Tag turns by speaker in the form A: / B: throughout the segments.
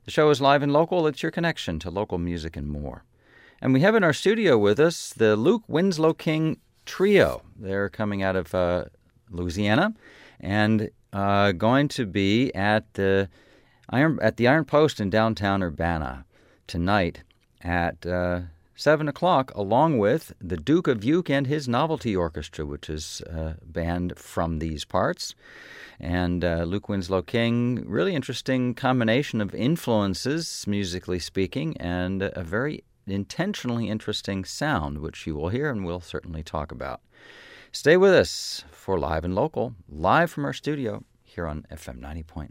A: The show is live and local. It's your connection to local music and more. And we have in our studio with us the Luke Winslow King Trio. They're coming out of Louisiana and going to be at the Iron Post in downtown Urbana tonight at 7 o'clock, along with the Duke of Uke and his Novelty Orchestra, which is a band from these parts. And Luke Winslow King, really interesting combination of influences, musically speaking, and a very intentionally interesting sound, which you will hear and we'll certainly talk about. Stay with us for Live and Local, live from our studio here on FM 90.9.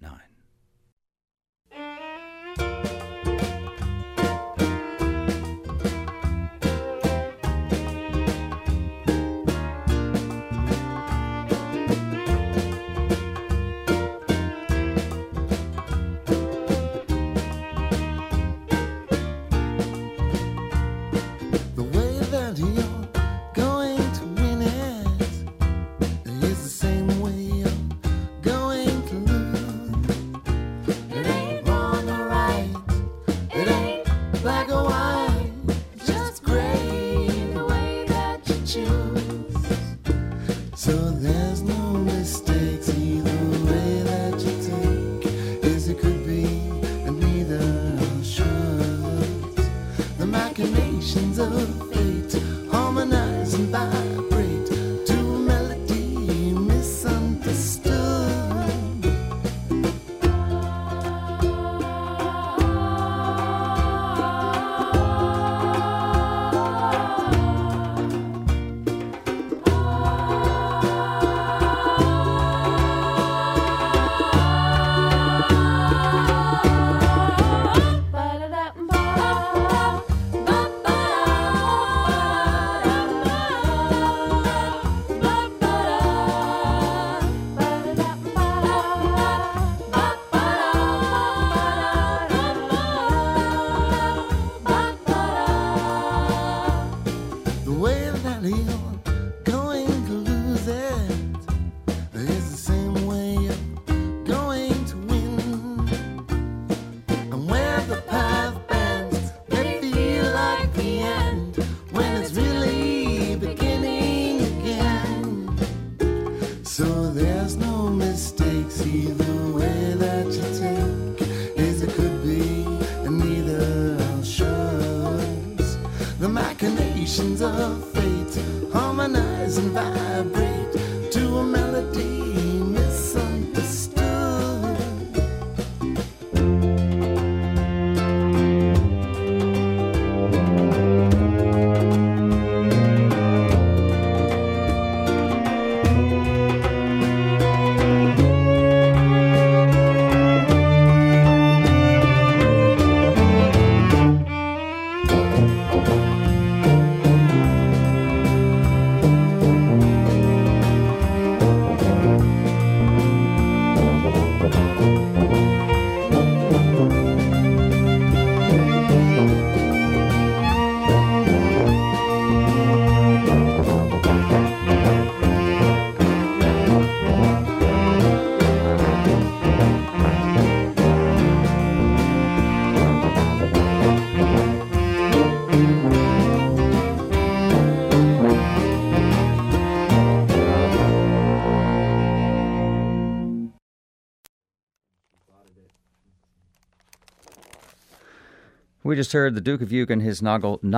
A: We just heard the Duke of Uke and his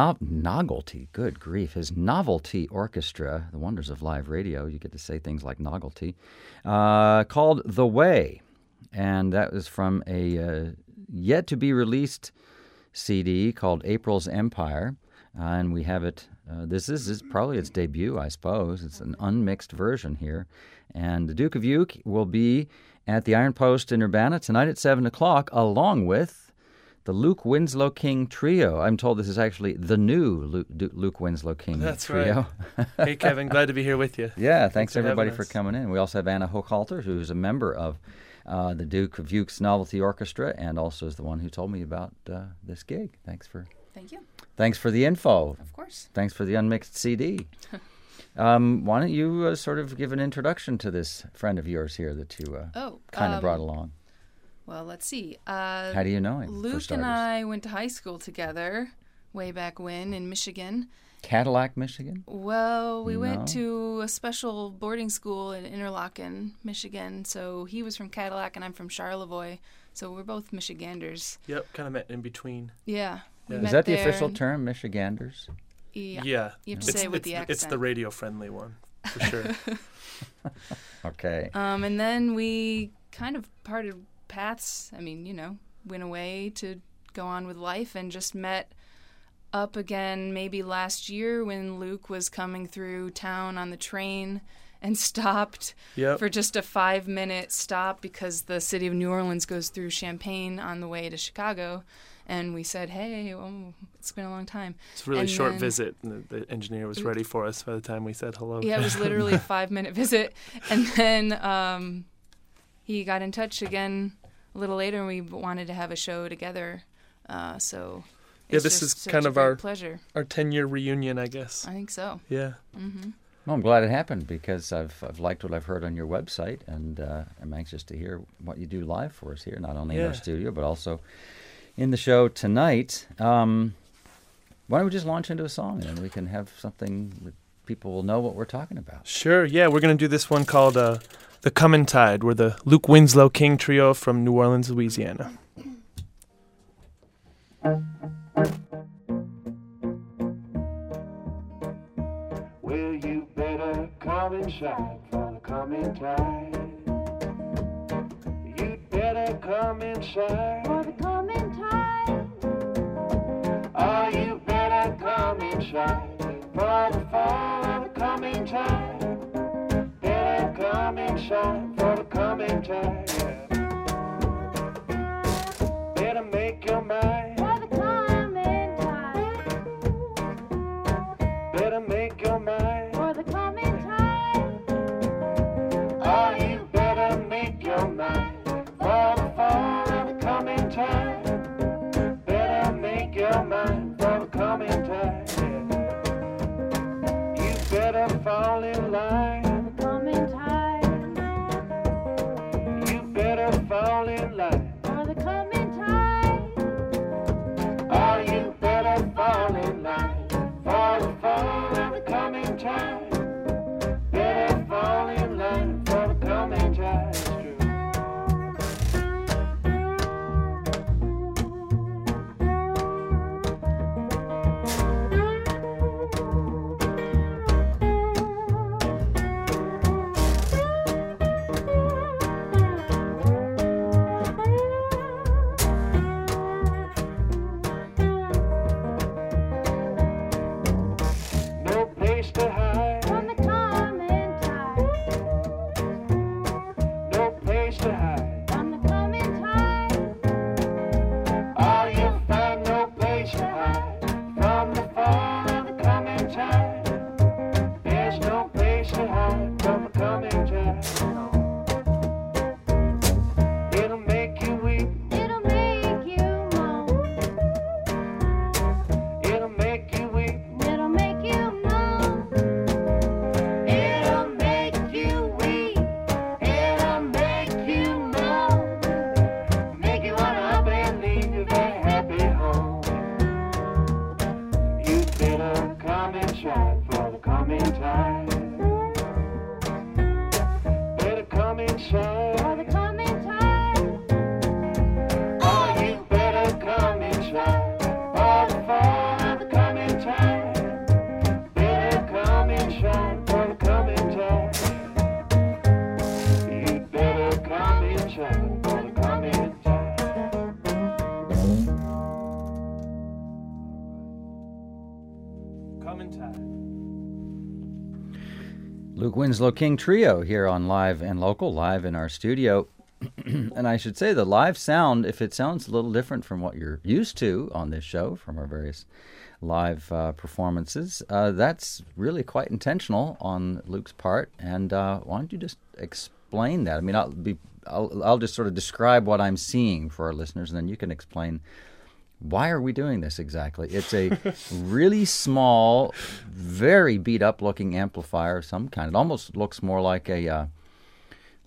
A: Novelty, good grief, his Novelty Orchestra, the wonders of live radio. You get to say things like novelty, called The Way. And that was from a yet-to-be-released CD called April's Empire. And we have it, this is probably its debut, I suppose. It's an unmixed version here. And the Duke of Uke will be at the Iron Post in Urbana tonight at 7 o'clock, along with the Luke Winslow King Trio. I'm told this is actually the new Luke Winslow King Trio.
B: Right. Hey, Kevin, glad to be here with you.
A: Yeah, thanks everybody for coming in. We also have Anna Hochhalter, who's a member of the Duke of Uke's Novelty Orchestra, and also is the one who told me about this gig. Thank you. Thanks for the info.
C: Of course.
A: Thanks for the unmixed CD. Why don't you sort of give an introduction to this friend of yours here that you kind of brought along?
C: Well, let's see.
A: How do you know him?
C: Luke and I went to high school together way back when in Michigan.
A: Cadillac, Michigan?
C: Well, we went to a special boarding school in Interlaken, Michigan. So he was from Cadillac and I'm from Charlevoix. So we're both Michiganders.
B: Yep, kind of met in between.
C: Yeah.
A: Is that the official term, Michiganders?
C: Yeah. You have to say it with the accent.
B: It's the radio-friendly one, for sure.
A: Okay.
C: And then we kind of parted paths. I mean, went away to go on with life and just met up again maybe last year when Luke was coming through town on the train and stopped for just a 5-minute stop because the city of New Orleans goes through Champaign on the way to Chicago. And we said, hey, it's been a long time.
B: It's a really short visit. And the engineer was ready for us by the time we said hello.
C: Yeah, it was literally a 5-minute visit. And then he got in touch again a little later, and we wanted to have a show together. So it's
B: this is kind of our 10-year reunion, I guess.
C: I think so.
B: Yeah.
C: Mm-hmm.
A: Well, I'm glad it happened because I've liked what I've heard on your website, and I'm anxious to hear what you do live for us here, not only in our studio, but also in the show tonight. Why don't we just launch into a song, and we can have something that people will know what we're talking about?
B: Sure, yeah. We're going to do this one called The Comin' Tide. We're the Luke Winslow King Trio from New Orleans, Louisiana.
D: Well, you better come and shine for the coming tide. You'd better come and shine for the coming tide. Oh, you better come and shine for the fall of the coming tide. Better come and shine for the coming tide. Better make your mind for the coming tide. Better make your mind for the coming tide. Oh, you better make your mind for the fall of the coming tide. Better make your mind for the coming tide. You better fall in line for the coming tide. You better fall in line for the coming tide. Oh, you better fall in line for the fall of the coming tide. Better fall in line for the coming tide. No place to hide from the coming tide. No place to hide from the coming tide. Oh, you'll find no place to hide from the fall of the coming tide. There's no place to hide from the coming tide. It'll make you weep. It'll make you moan. It'll make you weep. It'll make you moan. It'll make you weep. It'll make you moan. Make you wanna up and leave your very happy home. You better come and shine for the coming tide. Better come and shine for the coming tide. Oh, you better come and shine for the fall of the coming tide. Better come and shine for the coming tide. You better come and shine for the coming tide.
B: Comin' Tide.
A: Luke Winslow King Trio here on Live and Local, live in our studio. And I should say the live sound, if it sounds a little different from what you're used to on this show, from our various live performances, that's really quite intentional on Luke's part. And why don't you just explain that? I mean, I'll just sort of describe what I'm seeing for our listeners, and then you can explain why are we doing this exactly. It's a really small, very beat-up looking amplifier of some kind. It almost looks more like a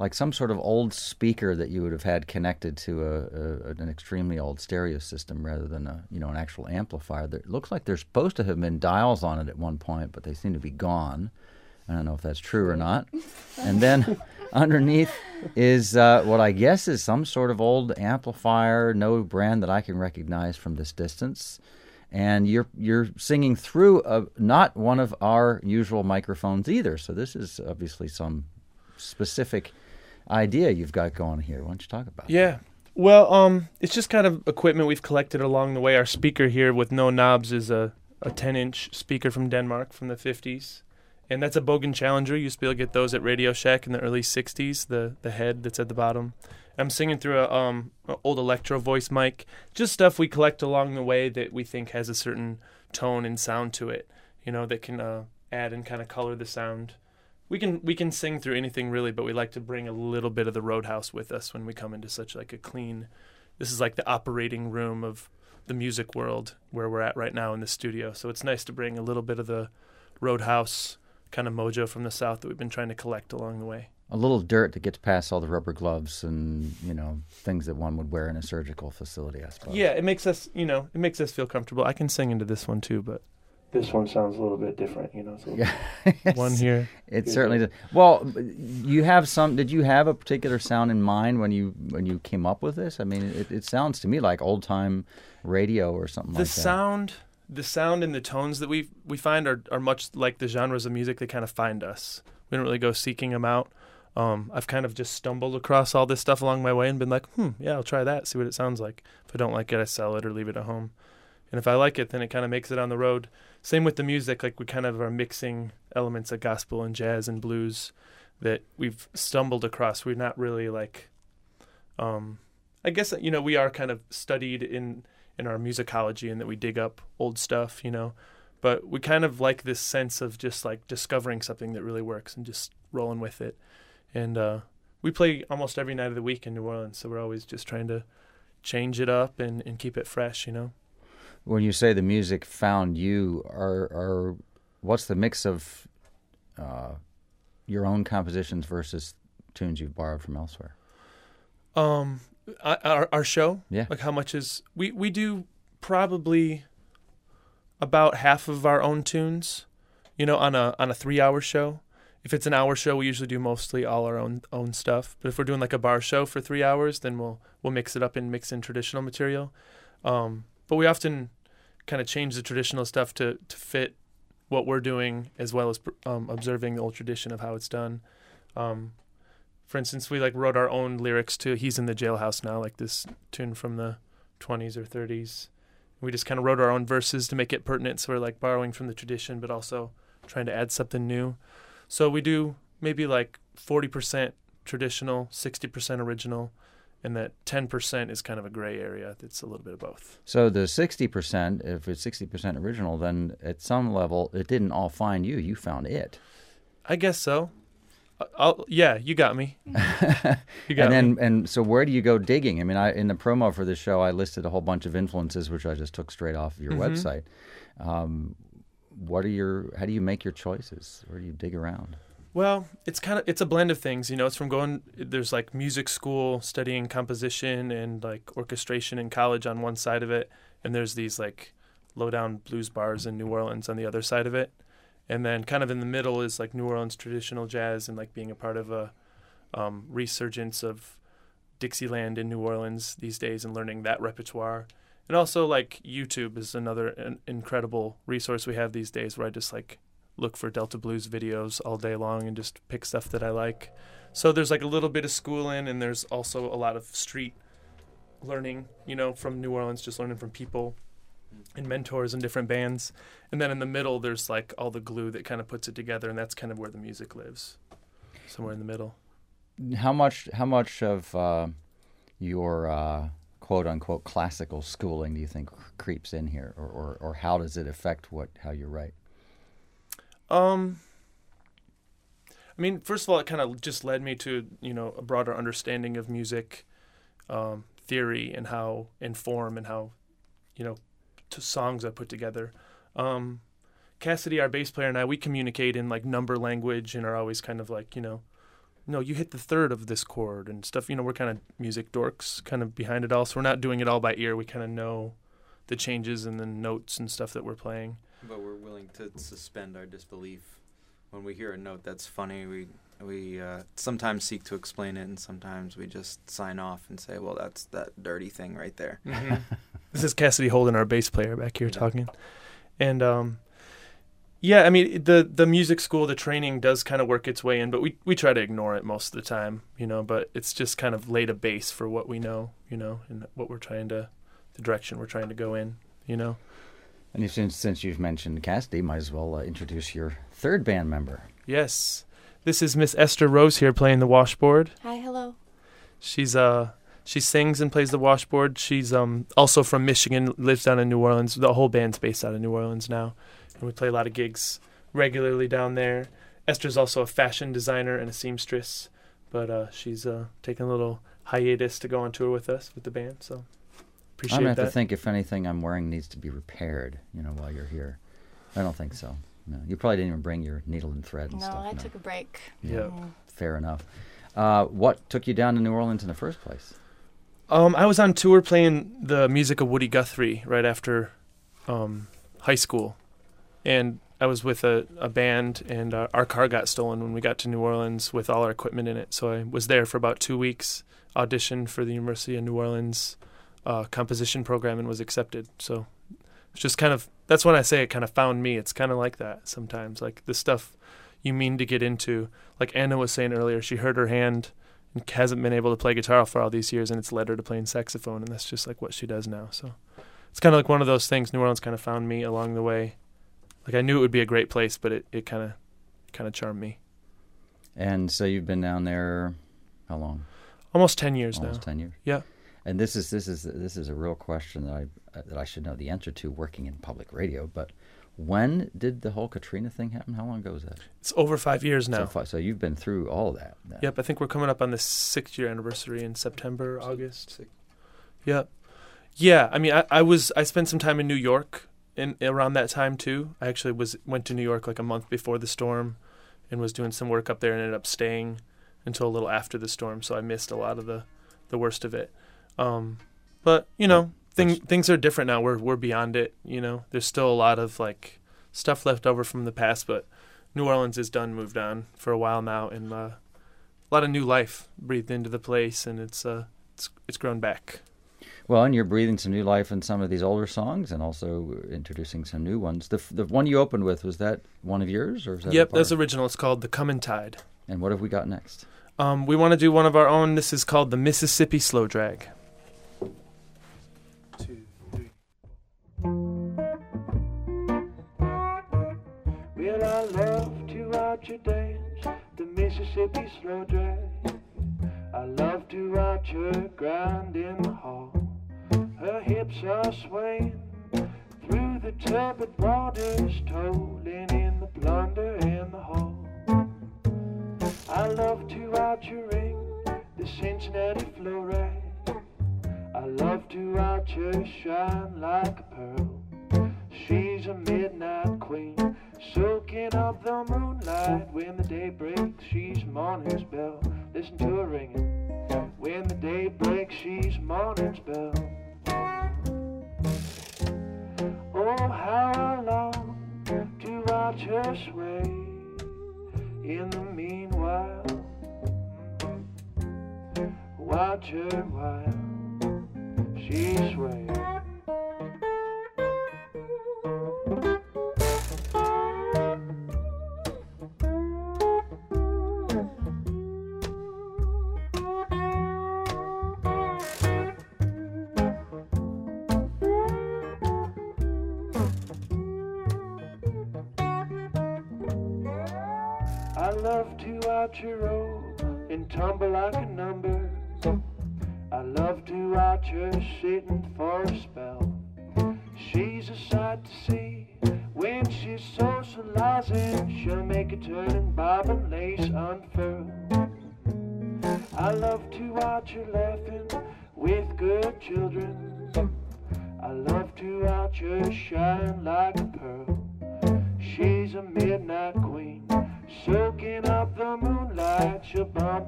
A: like some sort of old speaker that you would have had connected to an extremely old stereo system rather than an actual amplifier. It looks like there's supposed to have been dials on it at one point, but they seem to be gone. I don't know if that's true or not. And then underneath is what I guess is some sort of old amplifier, no brand that I can recognize from this distance. And you're singing through not one of our usual microphones either. So this is obviously some specific idea you've got going here. Why don't you talk about it?
B: Yeah. Well, it's just kind of equipment we've collected along the way. Our speaker here with no knobs is a 10-inch speaker from Denmark from the 50s. And that's a Bogen Challenger. You used to be able to get those at Radio Shack in the early 60s, the head that's at the bottom. I'm singing through a old Electro Voice mic, just stuff we collect along the way that we think has a certain tone and sound to it, that can add and kind of color the sound. We can sing through anything really, but we like to bring a little bit of the Roadhouse with us when we come into such like a clean. This is like the operating room of the music world where we're at right now in the studio. So it's nice to bring a little bit of the Roadhouse kind of mojo from the South that we've been trying to collect along the way.
A: A little dirt that gets past all the rubber gloves and things that one would wear in a surgical facility, I suppose.
B: Yeah, it makes us feel comfortable. I can sing into this one too, but this one sounds a little bit different, So
A: Yeah,
B: one here.
A: It certainly does. Well, you have some. Did you have a particular sound in mind when you came up with this? I mean, it sounds to me like old time radio or something like that.
B: The sound and the tones that we find are much like the genres of music that kind of find us. We don't really go seeking them out. I've kind of just stumbled across all this stuff along my way and been like, yeah, I'll try that, see what it sounds like. If I don't like it, I sell it or leave it at home. And if I like it, then it kind of makes it on the road. Same with the music, like we kind of are mixing elements of gospel and jazz and blues that we've stumbled across. We're not really like, I guess, we are kind of studied in our musicology and that we dig up old stuff, but we kind of like this sense of just like discovering something that really works and just rolling with it. And we play almost every night of the week in New Orleans, so we're always just trying to change it up and keep it fresh,
A: When you say the music found you, what's the mix of your own compositions versus tunes you've borrowed from elsewhere?
B: Our show,
A: yeah.
B: Like how much is we do probably about half of our own tunes, on a 3-hour show. If it's an hour show, we usually do mostly all our own stuff. But if we're doing like a bar show for 3 hours, then we'll mix it up and mix in traditional material. But we often kind of change the traditional stuff to fit what we're doing, as well as observing the old tradition of how it's done. For instance, we wrote our own lyrics to "He's in the Jailhouse Now," like this tune from the 20s or 30s. We just kind of wrote our own verses to make it pertinent, so we're borrowing from the tradition, but also trying to add something new. So we do maybe 40% traditional, 60% original, and that 10% is kind of a gray area. It's a little bit of both.
A: So the 60%, if it's 60% original, then at some level it didn't all find you. You found it.
B: I guess so. Yeah, you got me. You got
A: me.
B: Me.
A: And so where do you go digging? I mean, in the promo for this show, I listed a whole bunch of influences, which I just took straight off of your website. How do you make your choices? Where do you dig around?
B: Well, it's a blend of things. It's from there's music school, studying composition and orchestration in college on one side of it, and there's these low-down blues bars in New Orleans on the other side of it. And then kind of in the middle is New Orleans traditional jazz and being a part of a resurgence of Dixieland in New Orleans these days and learning that repertoire. And also YouTube is another incredible resource we have these days, where I just look for Delta Blues videos all day long and just pick stuff that I like. So there's a little bit of schooling, and there's also a lot of street learning, from New Orleans, just learning from people and mentors and different bands. And then in the middle, there's all the glue that kind of puts it together, and that's kind of where the music lives, somewhere in the middle.
A: How much of your quote unquote classical schooling do you think creeps in here, or how does it affect how you write?
B: I mean, first of all, it kind of just led me to a broader understanding of music theory and form and how to songs I put together. Cassidy, our bass player, and I, we communicate in number language and are always kind of no, you hit the third of this chord and stuff. We're kind of music dorks, kind of behind it all. So we're not doing it all by ear. We kind of know the changes and the notes and stuff that we're playing.
E: But we're willing to suspend our disbelief when we hear a note that's funny. We sometimes seek to explain it, and sometimes we just sign off and say, well, that's that dirty thing right there.
B: Mm-hmm. This is Cassidy Holden, our bass player back here, talking. And yeah, I mean, the music school, the training does kind of work its way in, but we try to ignore it most of the time, but it's just kind of laid a base for what we know, and what the direction we're trying to go in,
A: And since you've mentioned Cassidy, might as well introduce your third band member.
B: Yes. This is Miss Esther Rose here playing the washboard.
F: Hi, hello.
B: She sings and plays the washboard. She's also from Michigan, lives down in New Orleans. The whole band's based out of New Orleans now. And we play a lot of gigs regularly down there. Esther's also a fashion designer and a seamstress, but she's taking a little hiatus to go on tour with us, with the band, so appreciate that.
A: I'm going to have to think if anything I'm wearing needs to be repaired, while you're here. I don't think so. No, you probably didn't even bring your needle and thread and
F: No,
A: stuff.
F: I took a break.
B: Yeah.
A: Fair enough. What took you down to New Orleans in the first place?
B: I was on tour playing the music of Woody Guthrie right after high school. And I was with a band, and our car got stolen when we got to New Orleans with all our equipment in it. So I was there for about 2 weeks, auditioned for the University of New Orleans composition program, and was accepted. So it's just kind of, that's when I say it kind of found me. It's kind of like that sometimes, like the stuff you mean to get into. Like Anna was saying earlier, she hurt her hand and hasn't been able to play guitar for all these years, and it's led her to playing saxophone, and that's just like what she does now. So it's kind of like one of those things. New Orleans kind of found me along the way. Like I knew it would be a great place, but it kind of charmed me.
A: And so you've been down there how long?
B: Almost 10 years now.
A: Almost 10 years.
B: Yeah.
A: And this is a real question that I should know the answer to, working in public radio. But when did the whole Katrina thing happen? How long ago was that?
B: It's over 5 years now.
A: So you've been through all of that. Then.
B: Yep. I think we're coming up on the 6-year anniversary in September, August. Yep. Yeah. I mean, I spent some time in New York around that time too. I actually went to New York like a month before the storm, and was doing some work up there, and ended up staying until a little after the storm. So I missed a lot of the worst of it. But things are different now. We're beyond it. There's still a lot of like stuff left over from the past, but New Orleans is done, moved on for a while now, and a lot of new life breathed into the place, and it's grown back.
A: Well, and you're breathing some new life in some of these older songs, and also introducing some new ones. The one you opened with, was that one of yours, or was that?
B: Yep, that's original. It's called "The Comin' Tide."
A: And what have we got next?
B: We want to do one of our own. This is called "The Mississippi Slow Drag." 2, 3.
D: Well, I love to watch her dance, the Mississippi slow drag. I love to watch her grind in the hall. Her hips are swaying through the turbid waters, tolling in the plunder and the hall. I love to watch her ring the Cincinnati flow rag. I love to watch her shine like a pearl. She's a midnight queen, soaking up the moonlight. When the day breaks, she's morning's bell. Listen to her ringing. When the day breaks, she's morning's bell. Oh, how I long to watch her sway. In the meanwhile, watch her while she sways. I love to watch her roll and tumble like a number. I love to watch her sitting for a spell. She's a sight to see when she's socializing. She'll make a turn and bob and lace unfurl. I love to watch her laughing with good children. I love to watch her shine like a pearl. She's a midnight queen, soaking up the moonlight. She'll bump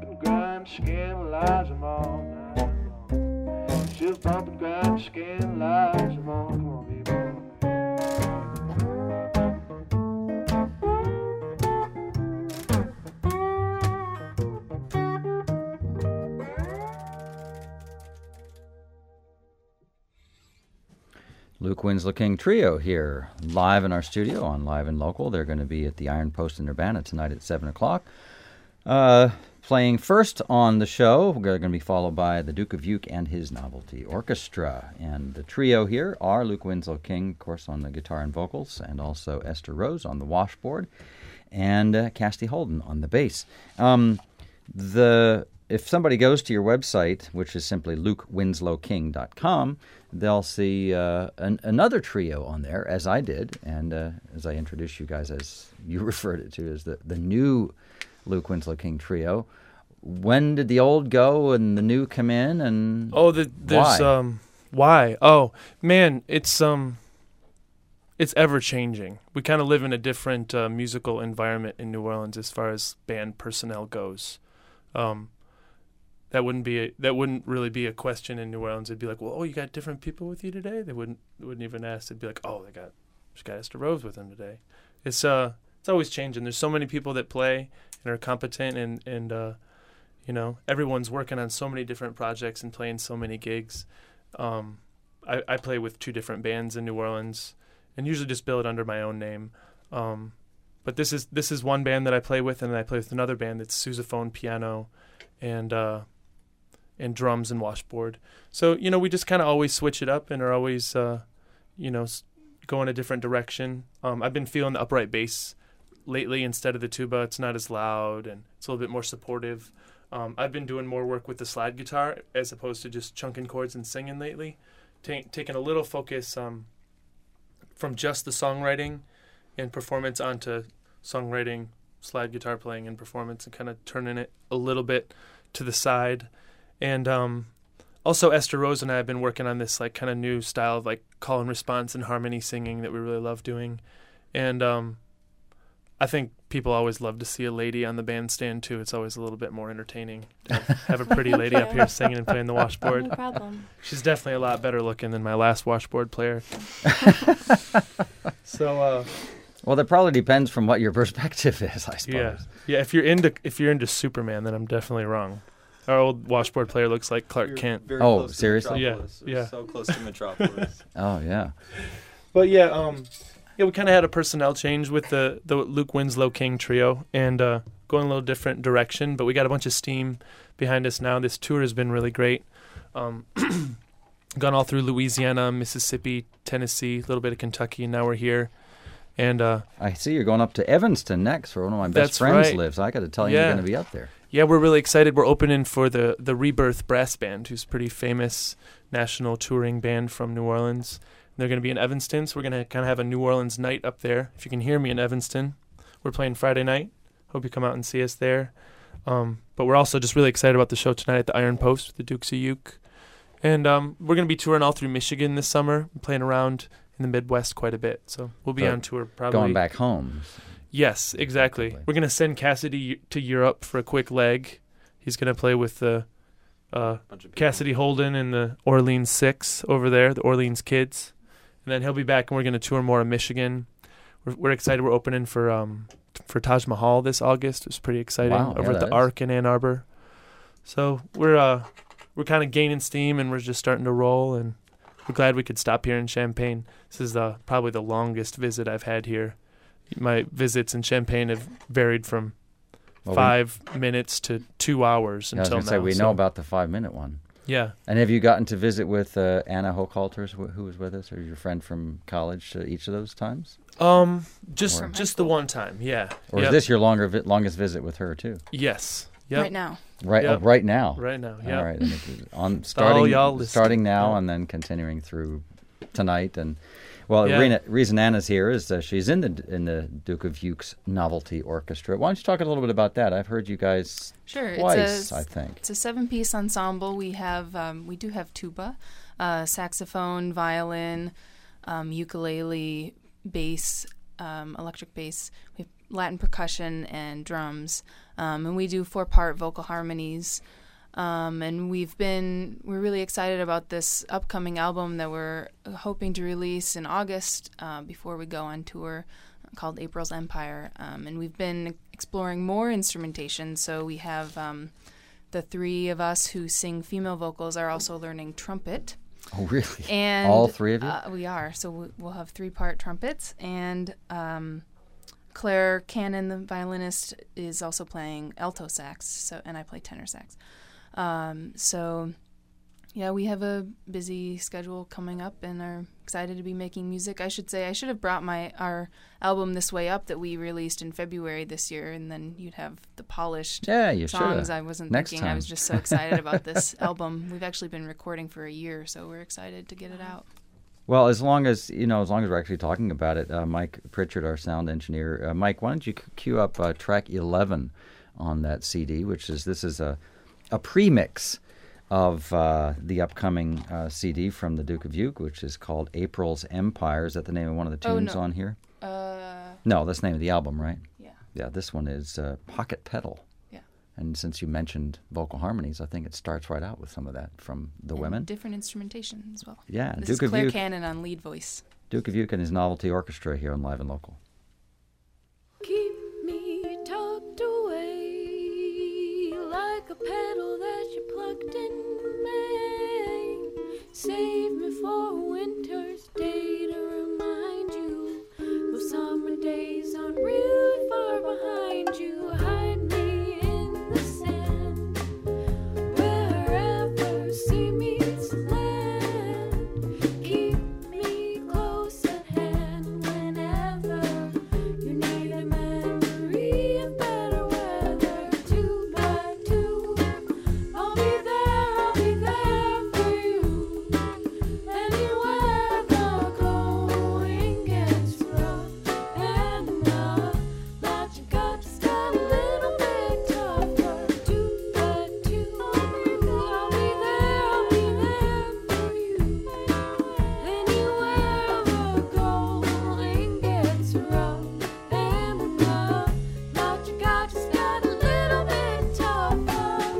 D: grind, scandalize them all night long. Still bump and grind, scandalize them all. Come on, baby.
A: Luke Winslow King Trio here, live in our studio on Live and Local. They're going to be at the Iron Post in Urbana tonight at 7 o'clock. Playing first on the show, we're going to be followed by the Duke of Uke and his Novelty Orchestra. And the trio here are Luke Winslow King, of course, on the guitar and vocals, and also Esther Rose on the washboard, and Cassidy Holden on the bass. If somebody goes to your website, which is simply lukewinslowking.com, they'll see another trio on there, as I did, and as I introduced you guys, as you referred it to, as the new Luke Winslow King Trio. When did the old go and the new come in, and
B: there's why? Oh man, it's ever changing. We kind of live in a different musical environment in New Orleans as far as band personnel goes. That wouldn't really be a question in New Orleans. It'd be like, well, you got different people with you today? They wouldn't even ask. It'd be like, oh, just got Esther Rose with them today. It's always changing. There's so many people that play and are competent, and everyone's working on so many different projects and playing so many gigs. I play with 2 different bands in New Orleans, and usually just bill it under my own name. But this is one band that I play with, and I play with another band that's sousaphone, piano, and drums and washboard. So, we just kind of always switch it up and are always, go in a different direction. I've been feeling the upright bass lately instead of the tuba. It's not as loud, and it's a little bit more supportive. I've been doing more work with the slide guitar as opposed to just chunking chords and singing lately, taking a little focus from just the songwriting and performance onto songwriting, slide guitar playing, and performance, and kind of turning it a little bit to the side. And also Esther Rose and I have been working on this like kind of new style of like call and response and harmony singing that we really love doing. And I think people always love to see a lady on the bandstand too. It's always a little bit more entertaining to have a pretty lady up here singing and playing the washboard.
F: No problem.
B: She's definitely a lot better looking than my last washboard player. So
A: well, that probably depends from what your perspective is, I suppose.
B: Yeah. If you're into Superman, then I'm definitely wrong. Our old washboard player looks like Clark Kent.
E: Very
A: Oh,
E: close to
A: seriously?
E: Metropolis.
B: Yeah, yeah.
E: So close to Metropolis.
A: Oh, yeah.
B: But yeah, we kind of had a personnel change with the Luke Winslow King Trio, and going a little different direction. But we got a bunch of steam behind us now. This tour has been really great. Gone all through Louisiana, Mississippi, Tennessee, a little bit of Kentucky, and now we're here. And
A: I see you're going up to Evanston next, where one of my best
B: That's
A: friends
B: right.
A: lives. I got to tell you, you're going to be up there.
B: Yeah, we're really excited. We're opening for the Rebirth Brass Band, who's a pretty famous national touring band from New Orleans. They're going to be in Evanston, so we're going to kind of have a New Orleans night up there. If you can hear me in Evanston, we're playing Friday night. Hope you come out and see us there. But we're also just really excited about the show tonight at the Iron Post with the Dukes of Uke. And we're going to be touring all through Michigan this summer, playing around in the Midwest quite a bit. So we'll be on tour probably.
A: Going back home.
B: Yes, exactly. We're going to send Cassidy to Europe for a quick leg. He's going to play with the Cassidy Holden and the Orleans Six over there, the Orleans Kids. And then he'll be back, and we're going to tour more in Michigan. We're excited. We're opening for Taj Mahal this August. It's pretty exciting.
A: Wow,
B: over at the Arc in Ann Arbor. So we're kind of gaining steam, and we're just starting to roll. And we're glad we could stop here in Champaign. This is probably the longest visit I've had here. My visits in Champaign have varied from 5 minutes to 2 hours
A: I was
B: until
A: going to say,
B: now.
A: we know about the 5-minute one.
B: Yeah.
A: And have you gotten to visit with Anna Hochhalter, who was with us, or your friend from college each of those times?
B: Just the one time, yeah.
A: Or is this your longest visit with her, too?
B: Yes. Yep.
C: Right now.
A: Right,
B: Yep.
A: Right now?
B: Right now, yeah.
A: All right. And
B: y'all
A: starting now
B: yeah.
A: and then continuing through tonight. And the reason Anna's here is she's in the Duke of Uke's Novelty Orchestra. Why don't you talk a little bit about that? I've heard you guys twice, I think.
C: It's a 7-piece ensemble. We do have tuba, saxophone, violin, ukulele, bass, electric bass. We have Latin percussion and drums, and we do 4-part vocal harmonies. And we're really excited about this upcoming album that we're hoping to release in August before we go on tour, called April's Empire. And we've been exploring more instrumentation. So we have the 3 of us who sing female vocals are also learning trumpet.
A: Oh, really?
C: And
A: all 3 of you?
C: We are. So we'll have 3-part trumpets. And Claire Cannon, the violinist, is also playing alto sax. And I play tenor sax. Yeah, we have a busy schedule coming up and are excited to be making music. I should say I should have brought our album This Way Up that we released in February this year, and then you'd have the polished songs. I wasn't thinking. I was just so excited about this album. We've actually been recording for a year, so we're excited to get it out.
A: Well, as long as we're actually talking about it, Mike Pritchard, our sound engineer. Mike, why don't you cue up track 11 on that CD, this is a pre-mix of the upcoming CD from the Duke of Uke, which is called April's Empire. Is that the name of one of the tunes on here? No, that's the name of the album, right?
C: Yeah.
A: Yeah, this one is Pocket Pedal.
C: Yeah.
A: And since you mentioned vocal harmonies, I think it starts right out with some of that from the women.
C: Different instrumentation as well.
A: Yeah.
C: This is Claire Cannon on lead voice.
A: Duke of Uke and his Novelty Orchestra here on Live and Local.
F: Keep me tucked away like a pedal that you plucked in May. Save me for a winter's day to remind you those summer days aren't really far behind you. Hide me in the sand wherever sea meets land. Keep me close at hand whenever you need a memory of better weather. 2 by 2, I'll be there for you. Anywhere the going gets rough and enough, but you got to stand a little bit tougher. 2 by 2, I'll be there for you. Anywhere the going gets rough and enough, but you got to stand a little bit tougher.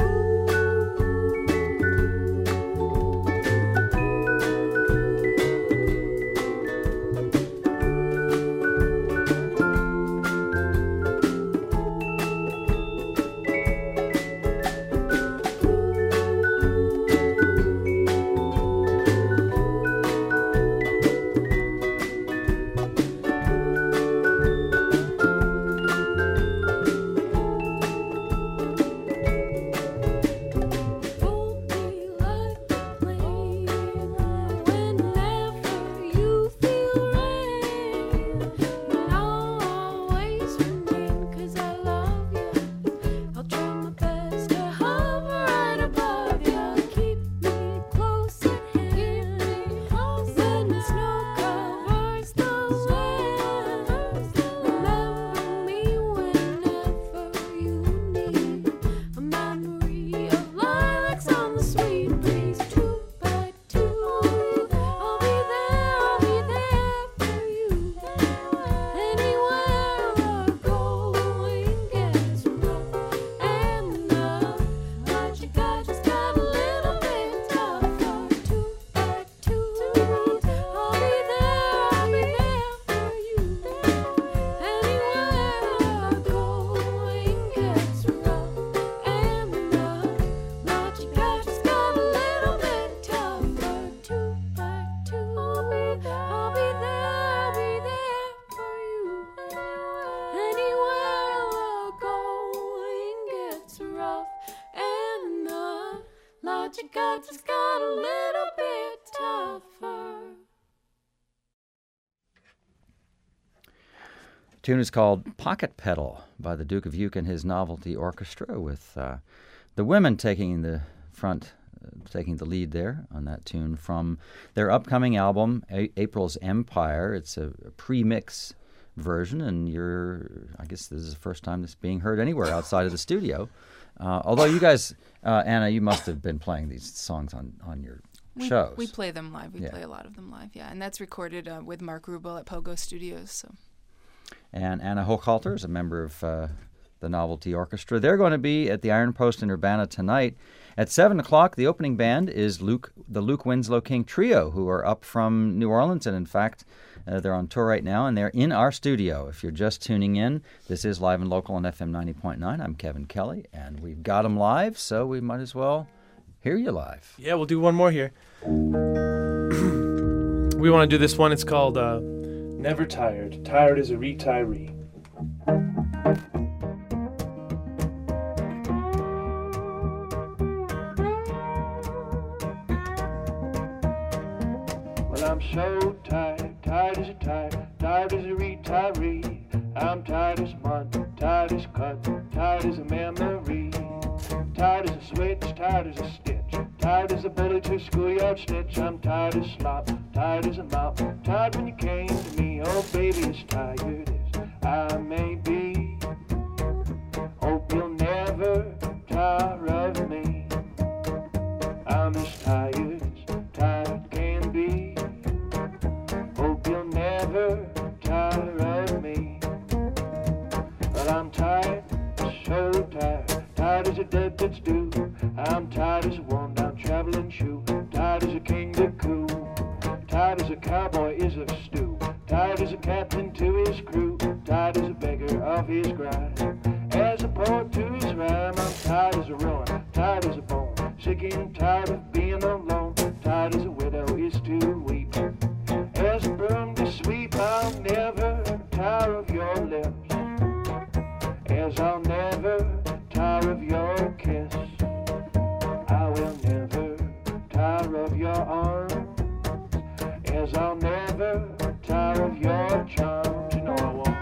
F: Hold me like a plane whenever you feel rain. But I'll always remain 'cause I love you. I'll try my best to hover right above you. Keep me close at hand when the snow covers the land. Remember me whenever you need a memory of lilacs on the sweet breeze. 2 by 2, I'll be there for you. Anywhere the going gets rough and enough, but you just got a little bit tougher. 2 by 2, I'll be there for you. Anywhere the going gets rough and enough, but you just got a little bit tougher. 2 by 2, I'll be there for you. Anywhere the going gets rough and enough, but you just got a little bit tougher.
A: The tune is called Pocket Pedal by the Duke of Uke and his Novelty Orchestra, with the women taking the lead there on that tune from their upcoming album, April's Empire. It's a pre-mix version, and I guess this is the first time this is being heard anywhere outside of the studio. Although you guys, Anna, you must have been playing these songs on your shows.
C: We play them live. We play a lot of them live, yeah. And that's recorded with Mark Rubel at Pogo Studios, so...
A: and Anna Hochhalter is a member of the Novelty Orchestra. They're going to be at the Iron Post in Urbana tonight. At 7 o'clock, the opening band is the Luke Winslow King Trio, who are up from New Orleans, and in fact, they're on tour right now, and they're in our studio. If you're just tuning in, this is Live and Local on FM 90.9. I'm Kevin Kelly, and we've got them live, so we might as well hear you live.
B: Yeah, we'll do one more here. We want to do this one. It's called Never Tired. Tired as a retiree.
D: Well, I'm so tired, tired as a retiree. I'm tired as mud, tired as cut, tired as a memory. Tired as a switch, tired as a stitch, tired as a bullet to a schoolyard stitch. I'm tired as slop, tired as a mop, tired when you came to me. Oh, baby, as tired as I may be. Hope you'll never tire of me. I'm as tired can be. Hope you'll never tire of me. Well, I'm tired, so tired, tired as a dead that's due. I'm tired as a worn down traveling shoe, tired as a king to coo, tired as a cowboy is of stew, tired as a captain to his crew, tired as a beggar of his grind, as a poet to his rhyme. I'm tired as a ruin, tired as a bone, sick and tired of being alone, tired as a widow is to weep, as a broom to sweep. I'll never tire of your lips, as I'll never tire of your kiss. I will never tire of your arms, as I'll never tire of your charms. You know I won't.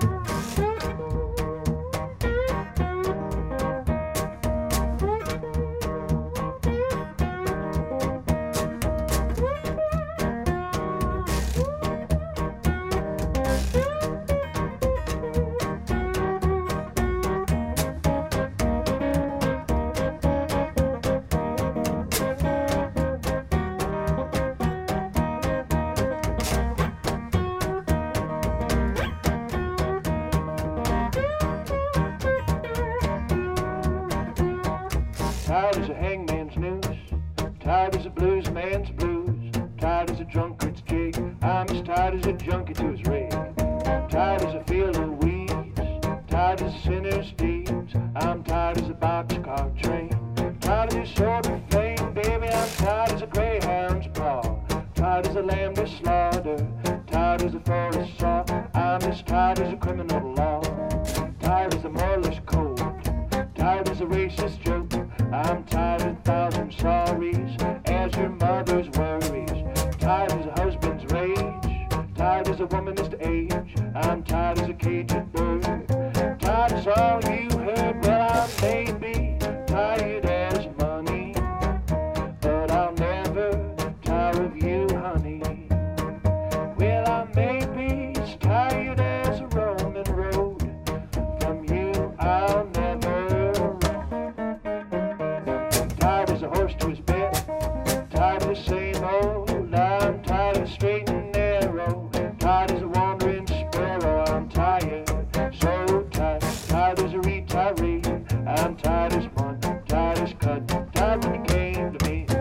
D: Tired as a hangman's noose, tired as a blues man's blues, tired as a drunkard's jig. I'm as tired as a junkie to his rig, tired as a field of weeds, tired as a sinner's deeds. I'm tired as a boxcar train, tired of this sort of fame, baby. I'm tired as a greyhound's paw, tired as a lamb to slaughter, tired as a forest saw. I'm as tired as a criminal law, tired as a moralist code, tired as a racist joke. I'm tired of 1,000 sorries, as your mother's worries, tired as a husband's rage, tired as a woman's age. I'm tired as a caged bird, tired as all you heard. Well, I may be tired as money, but I'll never tire of you, honey. Well, I may be as tired as a Roman road, from you I'll never roam. Tired as a horse to his bed, tired of the same old. I'm tired of straight and narrow, tired as a wandering sparrow. I'm tired, so tired, tired as a retiree. I'm tired as mud, tired as cut, tired when you came to me.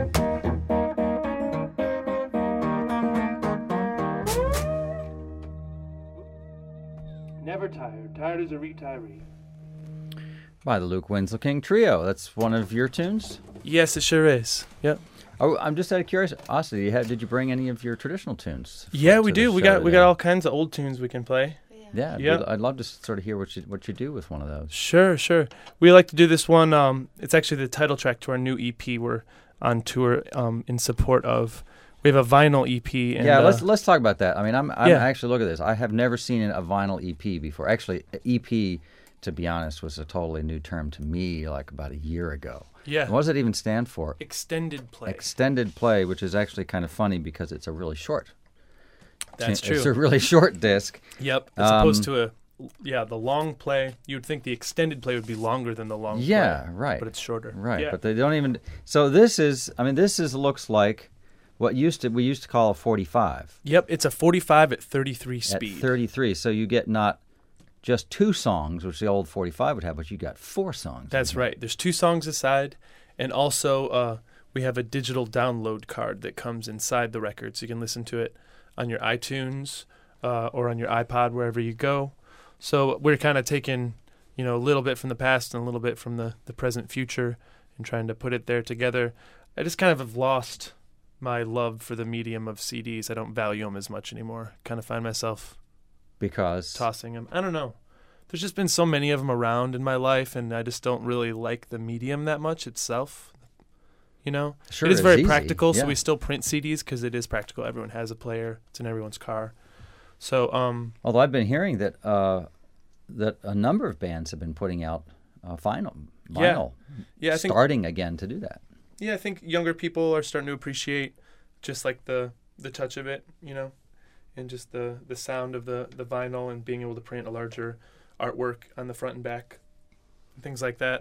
D: Never tired, tired as a retiree.
A: By the Luke Winslow King Trio. That's one of your tunes?
B: Yes, it sure is. Yep.
A: Oh, I'm just out of curiosity. Did you bring any of your traditional tunes?
B: Yeah, we
A: to the
B: do. We
A: show
B: got
A: today?
B: all kinds of old tunes we can play.
A: Yeah,
B: Yeah.
A: I'd love to sort of hear what you do with one of those.
B: Sure. We like to do this one. It's actually the title track to our new EP. We're on tour in support of. We have a vinyl EP. And,
A: Yeah, let's talk about that. I mean, I'm
B: Yeah.
A: actually, look at this. I have never seen a vinyl EP before. Actually, EP, to be honest, was a totally new term to me like about a year ago.
B: Yeah.
A: What does it even stand for?
B: Extended play.
A: Extended play, which is actually kind of funny because it's a really short.
B: That's true.
A: It's a really short disc.
B: Yep. As opposed to the long play. You would think the extended play would be longer than the long play.
A: Yeah, right.
B: But it's shorter.
A: Right,
B: Yeah.
A: but they don't even. So this looks like what we used to call a 45.
B: Yep. It's a 45 at 33
A: At
B: speed.
A: 33, so you get not just 2 songs, which the old 45 would have, but you got 4 songs.
B: That's right. There's 2 songs aside, and also we have a digital download card that comes inside the record, so you can listen to it on your iTunes or on your iPod, wherever you go. So we're kind of taking, a little bit from the past and a little bit from the present future and trying to put it there together. I just kind of have lost my love for the medium of CDs. I don't value them as much anymore. Kind of find myself
A: Because
B: tossing them. I don't know. There's just been so many of them around in my life, and I just don't really like the medium that much itself.
A: Sure,
B: it is very
A: easy.
B: practical,
A: Yeah.
B: so we still print CDs because it is practical. Everyone has a player. It's in everyone's car. So,
A: Although I've been hearing that that a number of bands have been putting out vinyl,
B: yeah, I think
A: starting again to do that.
B: Yeah, I think younger people are starting to appreciate just like the touch of it, and just the sound of the vinyl and being able to print a larger artwork on the front and back, and things like that.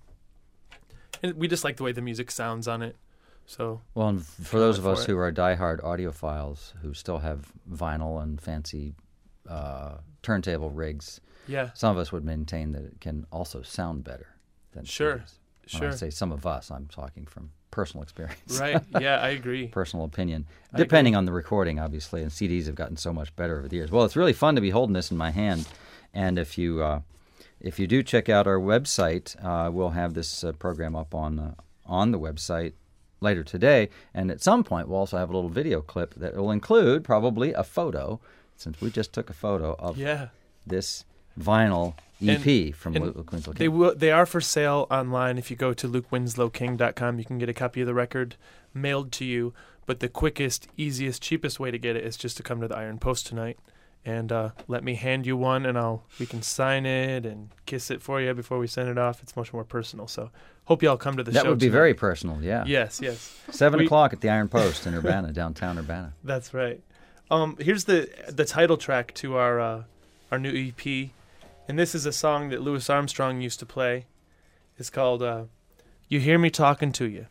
B: And we just like the way the music sounds on it. So
A: Well, and for those of
B: for
A: us
B: it.
A: who are diehard audiophiles who still have vinyl and fancy turntable rigs,
B: yeah,
A: some of us would maintain that it can also sound better than
B: Sure,
A: CDs. When
B: sure.
A: I say some of us, I'm talking from personal experience.
B: right. Yeah, I agree.
A: Personal opinion,
B: I
A: depending on the recording, obviously, and CDs have gotten so much better over the years. Well, it's really fun to be holding this in my hand, and if you do check out our website, we'll have this program up on the website later today, and at some point we'll also have a little video clip that will include probably a photo, since we just took a photo of
B: Yeah.
A: this vinyl EP from
B: and
A: Luke Winslow King.
B: They are for sale online. If you go to LukeWinslowKing.com, you can get a copy of the record mailed to you. But the quickest, easiest, cheapest way to get it is just to come to the Iron Post tonight and let me hand you one, and we can sign it and kiss it for you before we send it off. It's much more personal. So hope you all come to the show.
A: That would be
B: tonight.
A: very personal, yeah.
B: Yes.
A: 7
B: We-
A: o'clock at the Iron Post in Urbana, downtown Urbana.
B: That's right. Here's the title track to our new EP, and this is a song that Louis Armstrong used to play. It's called "You Hear Me Talking to You."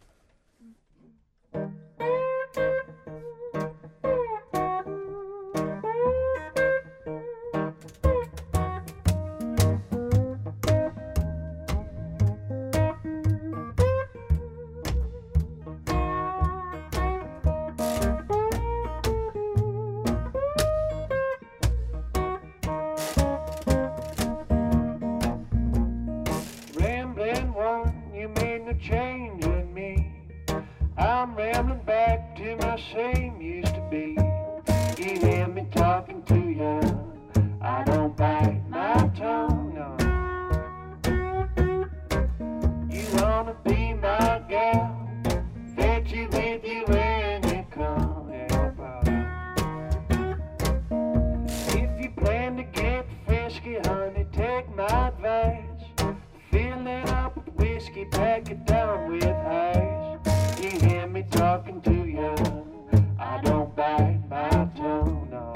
D: Rambling one, you made no change in me. I'm rambling back to my same used to be. You hear me talking to you. I don't bite my tongue, no. You wanna be my gal, fetch you with you when you come. Yeah, brother. If you plan to get frisky, honey, take my advice. Fill it up with whiskey, pack it down with ice. You hear me talking to you. I don't bite my tongue, no.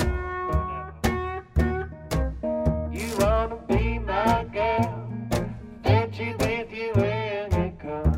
D: You wanna be my gal, fetch you with you when you come.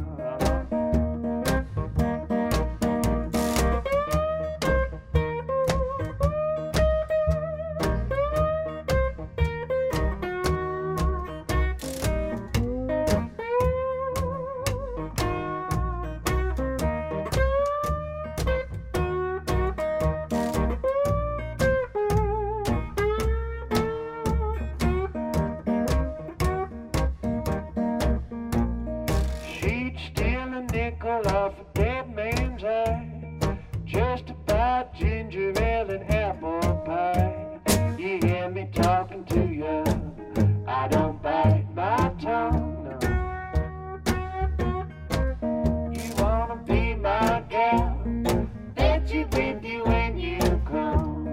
D: She'd steal a nickel off a dead man's eye, just to buy ginger ale and apple pie. You hear me talking to you. I don't bite my tongue, no. You wanna be my gal, bet you with you when you come.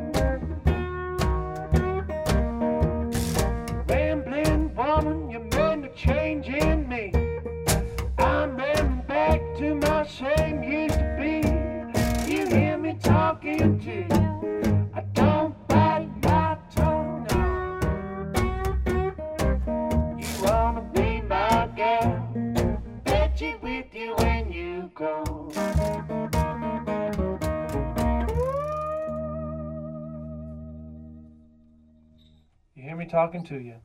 D: Rambling woman, you made a change in me. I'm running back to my same used to be. You hear me talking to you. I don't bite my tongue, no. You wanna be my gal, bet you with you when you go. You hear me
B: me talking to you.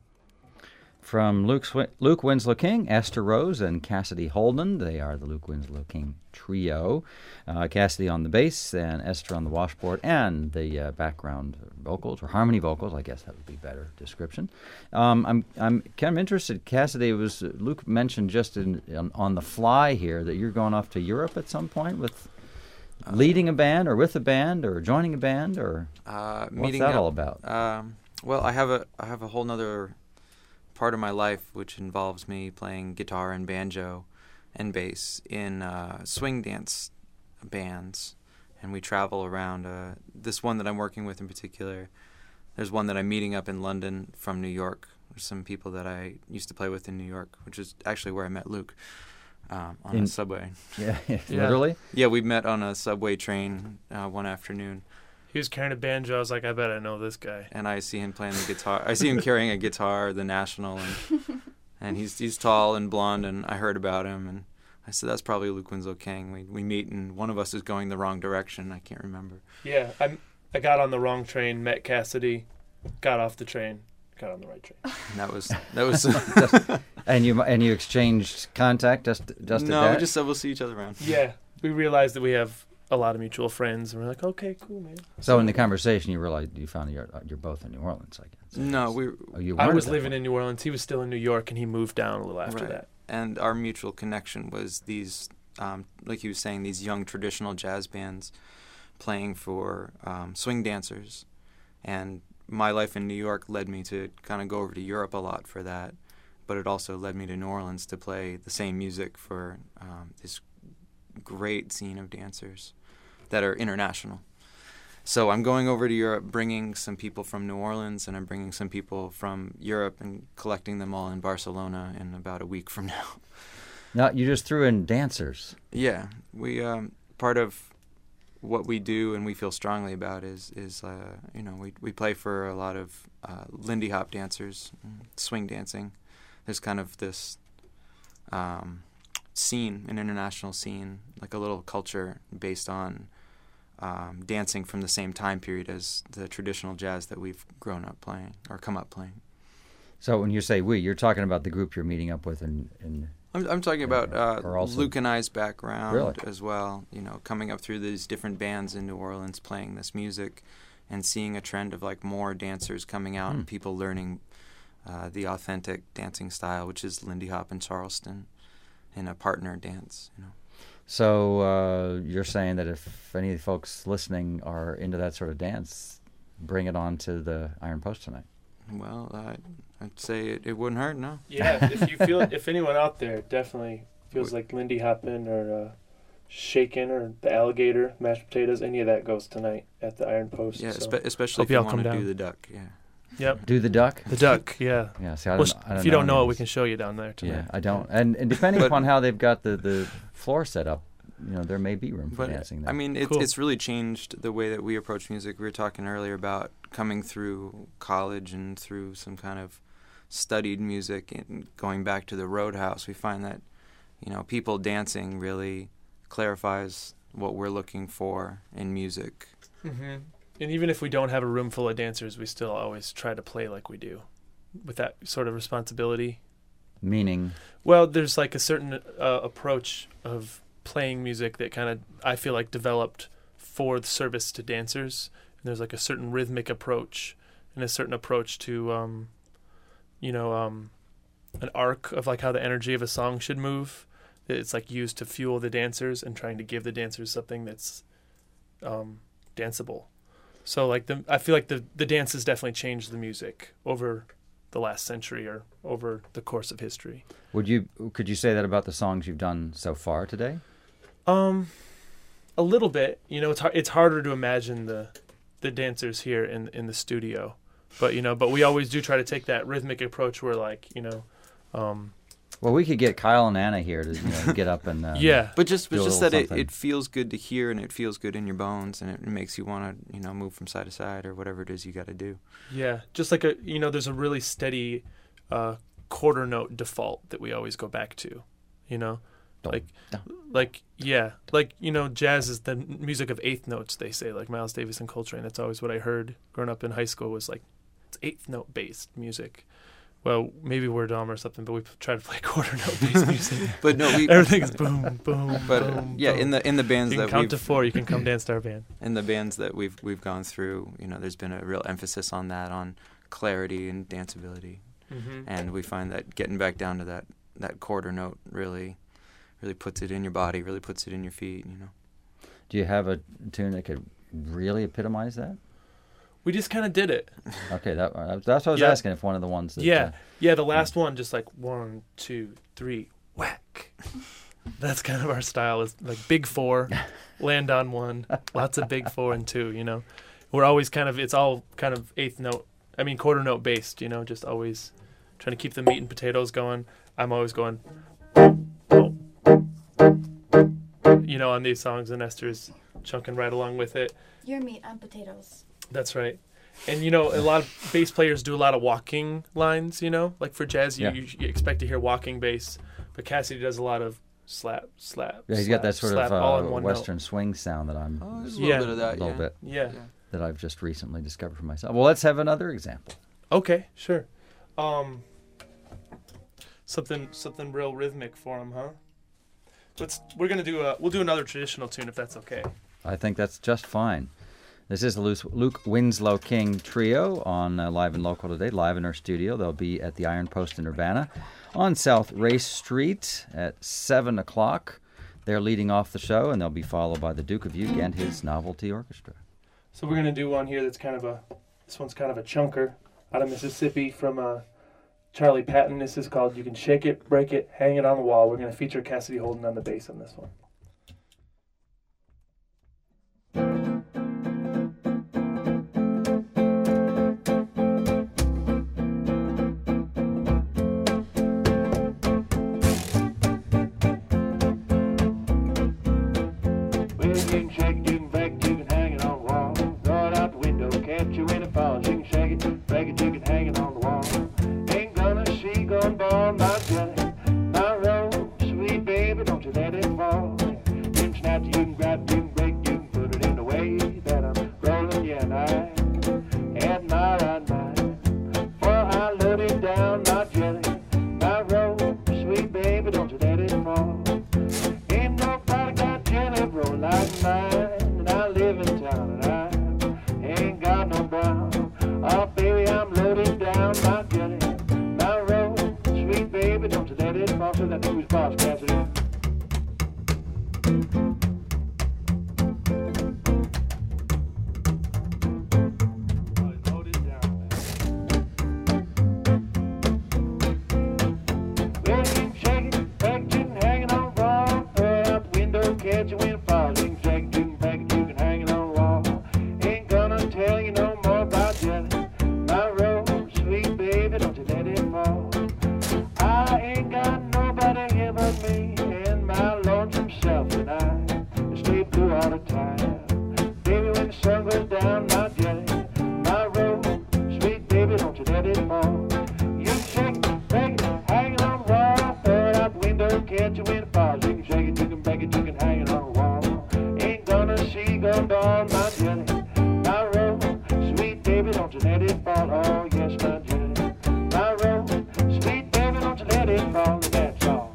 A: From Luke Winslow King, Esther Rose, and Cassidy Holden. They are the Luke Winslow King Trio. Cassidy on the bass and Esther on the washboard and the background vocals, or harmony vocals. I guess that would be a better description. I'm kind of interested. Cassidy, Luke mentioned just on the fly here that you're going off to Europe at some point with leading a band, or with a band, or joining a band, or what's
E: meeting
A: that
E: up.
A: all about?
E: Well, I have a whole nother part of my life which involves me playing guitar and banjo and bass in swing dance bands, and we travel around. This one that I'm working with in particular, there's one that I'm meeting up in London from New York. There's some people that I used to play with in New York, which is actually where I met Luke, on a subway.
A: Yeah, literally?
E: Yeah, we met on a subway train one afternoon.
B: He was carrying a banjo. I was like, I bet I know this guy.
E: And I see him playing the guitar. I see him carrying a guitar, the National, and he's tall and blonde, and I heard about him, and I said, that's probably Luke Winslow King. We meet, and one of us is going the wrong direction. I can't remember.
B: Yeah, I got on the wrong train, met Cassidy, got off the train, got on the right train.
E: And that was
A: And you exchanged contact just at
E: no,
A: that?
E: we just said we'll see each other around.
B: Yeah, we realized that we have a lot of mutual friends, and we're like, okay, cool, man.
A: So in the conversation, you realized you found you're both in New Orleans, I guess.
E: No,
A: You
B: I
A: weren't
B: was
A: at that
B: living
A: point.
B: in New Orleans. He was still in New York, and he moved down a little after
E: Right.
B: that.
E: And our mutual connection was these, like he was saying, these young traditional jazz bands playing for swing dancers. And my life in New York led me to kind of go over to Europe a lot for that. But it also led me to New Orleans to play the same music for this great scene of dancers that are international. So I'm going over to Europe, bringing some people from New Orleans, and I'm bringing some people from Europe and collecting them all in Barcelona in about a week from now.
A: No, you just threw in dancers.
E: Yeah, we part of what we do and we feel strongly about is we play for a lot of Lindy Hop dancers, swing dancing. There's kind of this scene, an international scene, like a little culture based on dancing from the same time period as the traditional jazz that we've grown up playing or come up playing.
A: So when you say we, you're talking about the group you're meeting up with in
E: I'm talking about
A: or also-
E: Luke and I's background
A: Really?
E: as well. You know, coming up through these different bands in New Orleans, playing this music, and seeing a trend of like more dancers coming out and people learning the authentic dancing style, which is Lindy Hop and Charleston, in a partner dance. You know.
A: So you're saying that if any of the folks listening are into that sort of dance, bring it on to the Iron Post tonight.
E: Well, I'd say it wouldn't hurt, no.
B: Yeah, if you feel, if anyone out there definitely feels like Lindy Hoppin' or Shakin' or the Alligator, mashed potatoes, any of that goes tonight at the Iron Post.
E: Yeah,
B: so.
E: especially
B: Hope
E: if you
B: y'all
E: want
B: come
E: to do
B: down.
E: the duck. Yeah.
B: Yep,
A: Do the duck?
B: the duck. Yeah.
A: Yeah. See, I
B: Well,
A: don't
B: if you don't know it,
A: any
B: we
A: of
B: can
A: these.
B: show you down there tonight.
A: Yeah, I don't. And depending
E: But-
A: upon how they've got the floor set up, there may be room for
E: But
A: dancing there.
E: I mean,
B: Cool.
E: it's really changed the way that we approach music. We were talking earlier about coming through college and through some kind of studied music and going back to the Roadhouse. We find that people dancing really clarifies what we're looking for in music.
B: Mm-hmm. And even if we don't have a room full of dancers, we still always try to play like we do, with that sort of responsibility.
A: Meaning,
B: Well, there's like a certain approach of playing music that kind of, I feel like, developed for the service to dancers. And there's like a certain rhythmic approach and a certain approach to, an arc of like how the energy of a song should move. It's like used to fuel the dancers and trying to give the dancers something that's danceable. So like I feel like the dance has definitely changed the music over the last century or over the course of history.
A: could you say that about the songs you've done so far today?
B: A little bit. It's harder to imagine the dancers here in the studio, but we always do try to take that rhythmic approach where
A: Well, we could get Kyle and Anna here to get up and
B: yeah.
E: But just
A: do a
E: that
A: little
E: it
A: something.
E: feels good to hear and it feels good in your bones and it makes you want to move from side to side or whatever it is you got to do.
B: Yeah, just like there's a really steady quarter note default that we always go back to,
A: Dum,
B: jazz is the music of eighth notes, they say, like Miles Davis and Coltrane. That's always what I heard growing up in high school was like it's eighth note based music. Well, maybe we're dumb or something, but we try to play quarter note based music.
E: But no, we
B: Everything's boom, boom,
E: But
B: boom.
E: yeah,
B: boom.
E: in the bands
B: You can
E: that
B: count
E: we've
B: to 4. You can come dance to our band.
E: in the bands that we've gone through, there's been a real emphasis on that, on clarity and danceability,
B: Mm-hmm.
E: and we find that getting back down to that quarter note really puts it in your body, really puts it in your feet.
A: Do you have a tune that could really epitomize that?
B: We just kind of did it.
A: Okay, that's what I was
B: Yeah.
A: asking. If one of the ones that
B: Yeah, the last one, just like 1, 2, 3, whack. That's kind of our style. Is like big 4, land on 1, lots of big 4 and 2. We're always it's all kind of quarter note based. Just always trying to keep the meat and potatoes going. I'm always going, on these songs, and Esther's chunking right along with it.
F: Your meat and potatoes.
B: That's right. And, a lot of bass players do a lot of walking lines, like for jazz, you expect to hear walking bass, but Cassidy does a lot of slap, slap.
A: Yeah, he's
B: slap,
A: got that sort
B: slap, all in
A: of
B: one
A: Western swing sound that I'm
E: Oh, there's a
B: Yeah.
E: little bit of that.
A: a little bit
B: note. Yeah.
A: that I've just recently discovered for myself. Well, let's have another example.
B: Okay, sure. Something real rhythmic for him, huh? We'll do another traditional tune if that's okay.
A: I think that's just fine. This is the Luke Winslow King Trio on Live and Local today, live in our studio. They'll be at the Iron Post in Urbana on South Race Street at 7 o'clock. They're leading off the show, and they'll be followed by the Duke of Uke and his Novelty Orchestra.
B: So we're gonna do one here that's this one's kind of a chunker out of Mississippi from Charlie Patton. This is called "You Can Shake It, Break It, Hang It on the Wall." We're gonna feature Cassidy Holden on the bass on this one.
D: Well, you can shake it, you can break it, you can hang it on the wall. Throw it out the window, catch you when it falls. You can shake it, break it, you can hang it on the wall. Ain't gonna see going ball, my jelly, my roll, sweet baby, don't you let it fall. You can snatch it, you can grab it, you can break it, you can put it in the way that I'm rolling, yeah, and I had my right mind. For I load it down, my jelly, my roll, sweet baby, don't you let it fall. Ain't nobody got jelly roll like mine, and I live in town, and I ain't got no brown. Oh, baby, I'm loaded down, my jelly, my roll, sweet baby, don't you let it fall. So that who's boss, Cassidy? Load it down, well, you can shake it, break it, and hang it on the wall. Throw it out the window, catch it when it falls. You can shake it, you can break it, you can hang it on the wall. Ain't gonna tell you no more about jelly. My roll, sweet baby, don't you let it fall. I ain't got nobody here but me and my lonesome self, and I stay blue all the time. Baby, when the sun goes down, my jelly, my roll, sweet baby, don't you let it fall. You can shake it, break it, hang it on the wall. Throw it out the window, catch it when it falls. You can shake it, you can break it, you can hang it on the wall. Ain't gonna see going down, my jelly, my roll, sweet baby, don't you let it fall. Oh yes, my jelly, my roll, sweet baby, don't you let it fall. And that's all.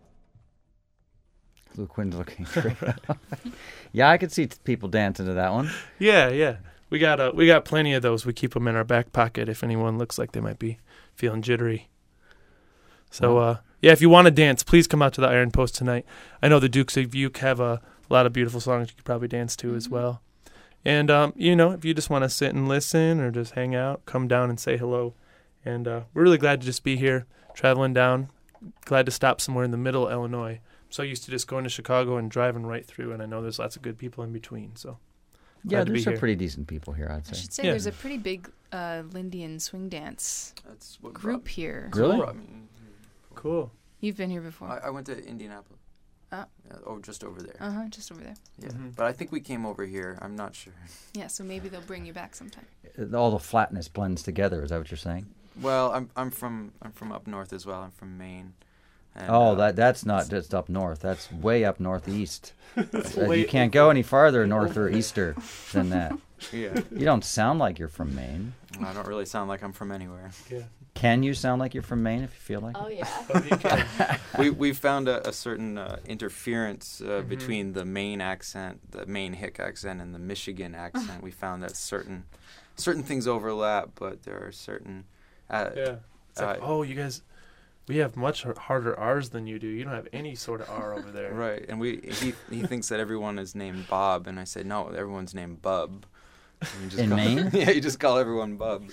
A: Luke Winslow King Trio. Yeah, I could see people dancing to that one.
B: Yeah. We got plenty of those. We keep them in our back pocket if anyone looks like they might be feeling jittery. So, if you want to dance, please come out to the Iron Post tonight. I know the Dukes of Uke have a lot of beautiful songs you could probably dance to as well. And, if you just want to sit and listen or just hang out, come down and say hello. And we're really glad to just be here, traveling down. Glad to stop somewhere in the middle of Illinois. I'm so used to just going to Chicago and driving right through, and I know there's lots of good people in between. So,
A: Yeah,
B: glad to be
A: there's some
B: here.
A: pretty decent people here, I'd
C: I
A: say.
C: should say
B: Yeah.
C: there's a pretty big Lindian swing dance
E: That's what
C: group here.
A: Really?
E: brought me.
B: Cool.
C: You've been here before.
E: I went to Indianapolis.
C: Oh.
E: Yeah, just over there.
C: Just over there.
E: Yeah,
B: Mhm.
E: but I think we came over here. I'm not sure.
C: Yeah, so maybe they'll bring you back sometime.
A: All the flatness blends together. Is that what you're saying?
E: Well, I'm from up north as well. I'm from Maine. And,
A: That's not just up north. That's way up northeast.
B: Way-
A: You can't go any farther north or easter than that.
E: Yeah.
A: You don't sound like you're from Maine.
E: I don't really sound like I'm from anywhere.
B: Yeah.
A: Can you sound like you're from Maine if you feel like it?
F: Oh yeah.
B: Oh, you can.
E: We found a certain interference between the Maine accent, the Maine hick accent, and the Michigan accent. We found that certain things overlap, but there are certain.
B: Yeah. It's like, you guys, we have much harder R's than you do. You don't have any sort of R over there.
E: Right, and he thinks that everyone is named Bob, and I say no, everyone's named Bub. And you just
A: In
E: call-
A: Maine?
E: Yeah, you just call everyone Bub.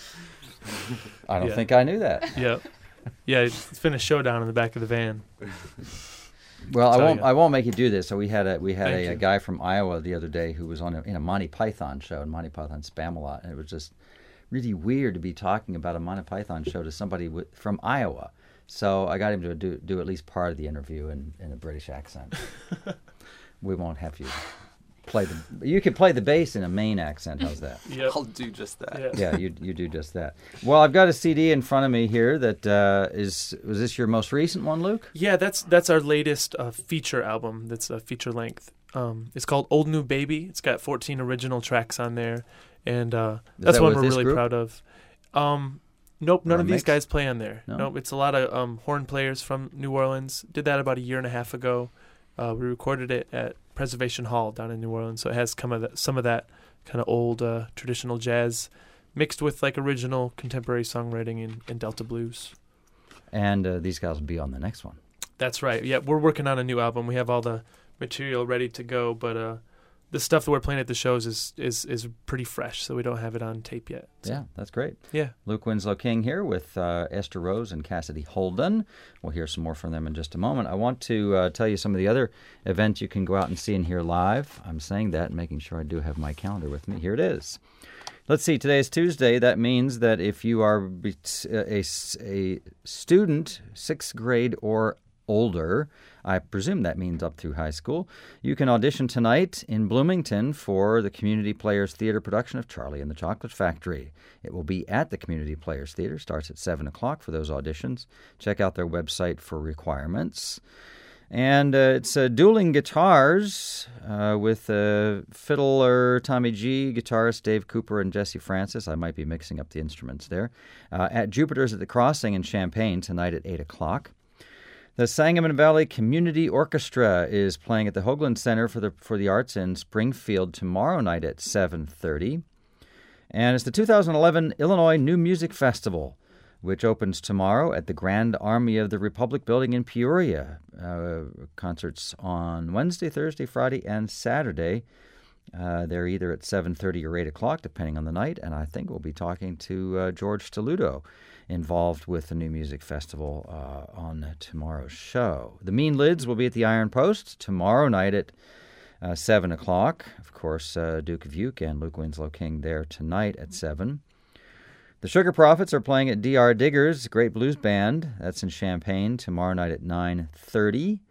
A: I don't
B: Yeah.
A: think I knew that.
B: Yeah. Yeah, it's been a showdown in the back of the van.
A: Well,
B: Tell ya.
A: I won't make you do this. So we had
B: Thank
A: a
B: you.
A: guy from Iowa the other day who was in a Monty Python show, and Monty Python spam a lot, and it was just really weird to be talking about a Monty Python show to somebody from Iowa. So I got him to do at least part of the interview in a British accent. We won't have you play you can play the bass in a Maine accent. How's that?
B: Yep.
E: I'll do just that.
B: Yeah.
A: Yeah, you do just that. Well, I've got a CD in front of me here that was this your most recent one, Luke?
B: Yeah, that's our latest feature album. That's a feature length. It's called Old New Baby. It's got 14 original tracks on there, and that's
A: that
B: one
A: with
B: we're
A: this
B: really
A: group?
B: proud of. Nope, none
A: Or a
B: of these
A: mix?
B: guys play on there.
A: No?
B: Nope, it's a lot of horn players from New Orleans. Did that about a year and a half ago. We recorded it at Preservation Hall down in New Orleans, so it has some of that kind of old traditional jazz mixed with like original contemporary songwriting and Delta blues.
A: And these guys will be on the next one.
B: That's right. Yeah, we're working on a new album. We have all the material ready to go, but the stuff that we're playing at the shows is pretty fresh, so we don't have it on tape yet. So,
A: Yeah, that's great.
B: yeah.
A: Luke Winslow King here with Esther Rose and Cassidy Holden. We'll hear some more from them in just a moment. I want to tell you some of the other events you can go out and see and hear live. I'm saying that and making sure I do have my calendar with me. Here it is. Let's see, today is Tuesday. That means that if you are a student, 6th grade or older, I presume that means up through high school, you can audition tonight in Bloomington for the Community Players Theater production of Charlie and the Chocolate Factory. It will be at the Community Players Theater. Starts at 7 o'clock for those auditions. Check out their website for requirements. And it's dueling guitars with fiddler Tommy G, guitarist Dave Cooper, and Jesse Francis. I might be mixing up the instruments there. At Jupiter's at the Crossing in Champaign tonight at 8 o'clock. The Sangamon Valley Community Orchestra is playing at the Hoagland Center for the Arts in Springfield tomorrow night at 7:30. And it's the 2011 Illinois New Music Festival, which opens tomorrow at the Grand Army of the Republic building in Peoria. Concerts on Wednesday, Thursday, Friday, and Saturday. They're either at 7:30 or 8 o'clock, depending on the night. And I think we'll be talking to George Stoluto, involved with the New Music Festival on tomorrow's show. The Mean Lids will be at the Iron Post tomorrow night at 7 o'clock. Of course, Duke of Uke and Luke Winslow King there tonight at 7. The Sugar Prophets are playing at D.R. Diggers, Great Blues Band. That's in Champaign tomorrow night at 9:30.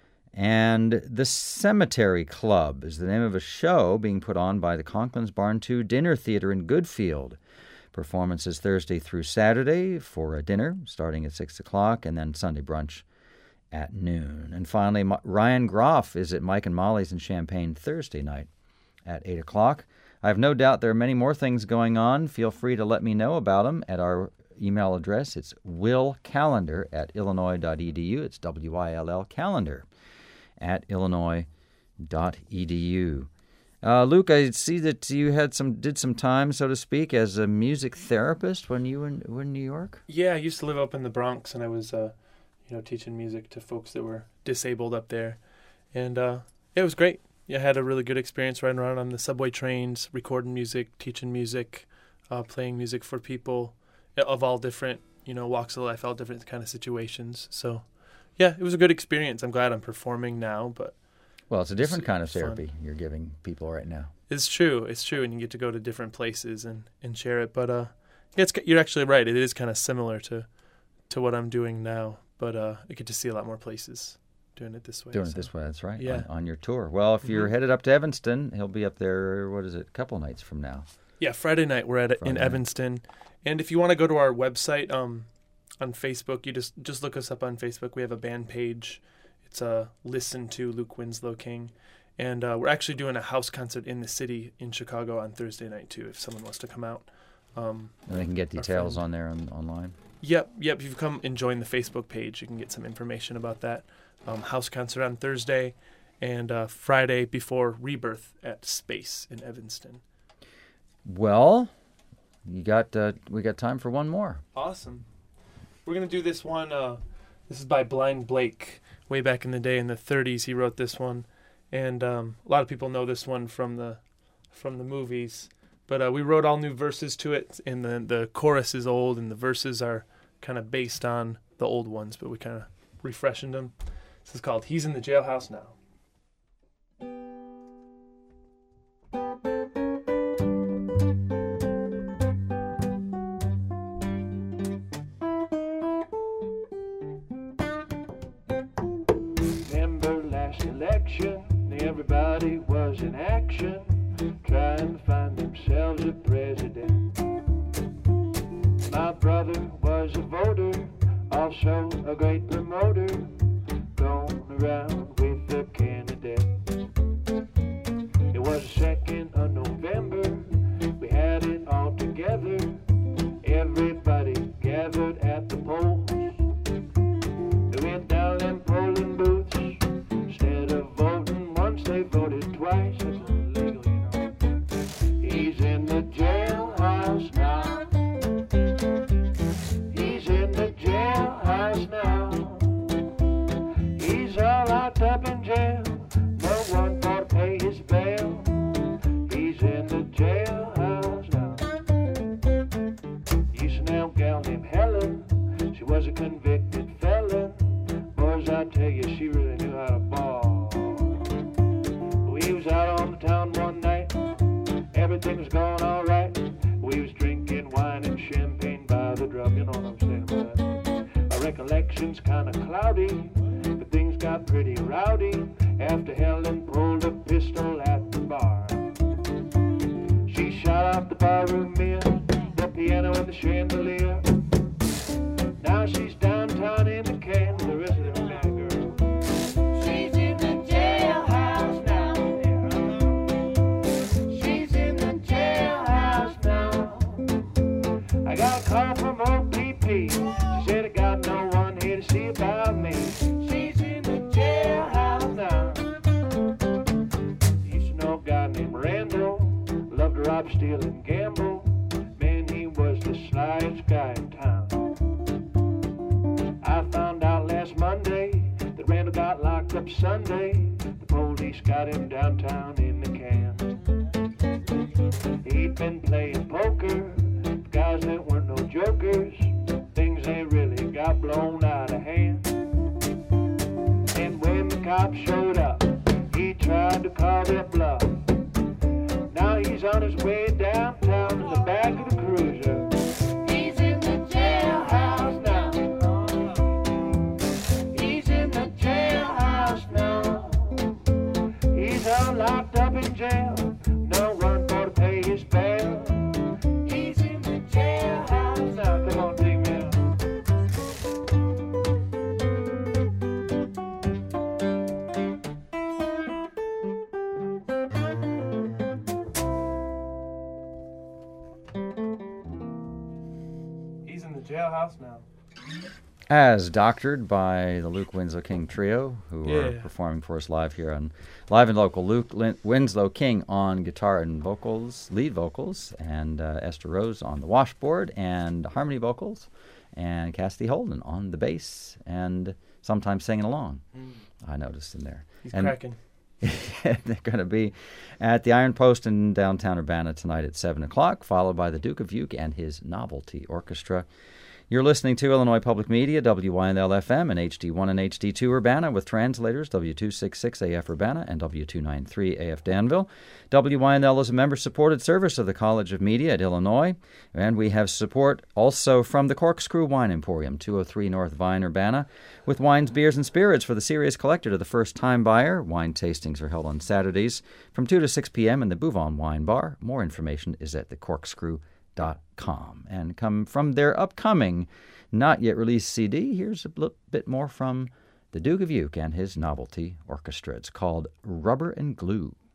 A: And The Cemetery Club is the name of a show being put on by the Conklin's Barn 2 Dinner Theater in Goodfield. Performances Thursday through Saturday for a dinner starting at 6 o'clock, and then Sunday brunch at noon. And finally, Ryan Groff is at Mike and Molly's in Champaign Thursday night at 8 o'clock. I have no doubt there are many more things going on. Feel free to let me know about them at our email address. It's willcalendar@illinois.edu. It's WILL calendar at illinois.edu. Luke, I see that you did some time, so to speak, as a music therapist when you were in New York.
B: Yeah, I used to live up in the Bronx, and I was, teaching music to folks that were disabled up there, and it was great. Yeah, I had a really good experience riding around on the subway trains, recording music, teaching music, playing music for people of all different, walks of life, all different kind of situations. So, yeah, it was a good experience. I'm glad I'm performing now, but
A: Well, it's a different kind of
B: fun.
A: therapy you're giving people right now.
B: It's true, and you get to go to different places and share it. But you're actually right. It is kind of similar to what I'm doing now, but I get to see a lot more places doing it this way.
A: Doing it this way, that's right,
B: Yeah.
A: on your tour. Well, if you're
B: Mhm.
A: headed up to Evanston, he'll be up there, a couple nights from now.
B: Yeah, Friday night we're in
A: Friday night.
B: Evanston, and if you want to go to our website on Facebook, you just look us up on Facebook. We have a band page. It's Listen to Luke Winslow King, And we're actually doing a house concert in the city in Chicago on Thursday night, too, if someone wants to come out.
A: And they can get details on there online.
B: Yep. If you come and join the Facebook page, you can get some information about that. House concert on Thursday and Friday before Rebirth at Space in Evanston.
A: Well, we got time for one more.
B: Awesome. We're going to do this one. This is by Blind Blake. Way back in the day in the 30s, he wrote this one. And a lot of people know this one from the movies. But we wrote all new verses to it, and the chorus is old, and the verses are kind of based on the old ones, but we kind of refreshened them. This is called He's in the Jailhouse Now.
D: Remember last election, everybody was in action, trying to find themselves a president. My brother was a voter, also a great promoter, going around with the candidates. It was the 2nd of November, we had it all together, everybody gathered at the polls. They went down them polling booths, instead of voting once, they voted twice. That's illegal, you know. He's in the jailhouse now. He's in the jailhouse now. He's all locked up in jail. No one for to pay his bail. He's in the jailhouse now. Used to know a gal named Helen. She was a convicted felon. Boys, I tell you, she really knew how to ball. We was out on the town one night. Everything was going all right. We was drinking wine and champagne by the drum. You know what I'm saying about that. Our recollection's kind of cloudy, but things got pretty rowdy after Helen pulled a pistol at the bar. She shot out the barroom men, the piano and the chandelier. Now she's downtown in the can with the rest of them bad girls. She's in the jailhouse now. She's in the jailhouse now. I got a call from OPP. She said I got no one here to see about me. She's in the jailhouse now. Used to know a guy named Randall, loved to rob, steal, and gamble. Man, he was the slyest guy in town. I found out last Monday that Randall got locked up Sunday. The police got him downtown in the can. He'd been playing poker, guys that weren't no jokers. Things they really got blown out of hand. And when the cops showed up, he tried to call their bluff. Now he's on his way downtown in the back of the cruiser. He's in the jailhouse now. He's in the jailhouse now. He's all locked up in jail. No one for to pay his bail. He's in the jailhouse now. Come on, take me out.
B: He's in the jailhouse now.
A: As doctored by the Luke Winslow King Trio, who are
B: Yeah.
A: performing for us live here on Live and Local. Luke Winslow King on guitar and vocals, lead vocals, and Esther Rose on the washboard and harmony vocals, and Cassidy Holden on the bass and sometimes singing along. I noticed in there.
B: He's
A: And
B: cracking.
A: they're going to be at the Iron Post in downtown Urbana tonight at 7 o'clock, followed by the Duke of Uke and his Novelty Orchestra. You're listening to Illinois Public Media, WYNL-FM and HD1 and HD2 Urbana with translators W266 AF Urbana and W293 AF Danville. WYNL is a member-supported service of the College of Media at Illinois, and we have support also from the Corkscrew Wine Emporium, 203 North Vine, Urbana, with wines, beers, and spirits for the serious collector to the first-time buyer. Wine tastings are held on Saturdays from 2 to 6 p.m. in the Bouvon Wine Bar. More information is at thecorkscrew.com. And come from their upcoming, not yet released CD, here's a bit more from the Duke of Uke and his novelty orchestra. It's called Rubber and Glue.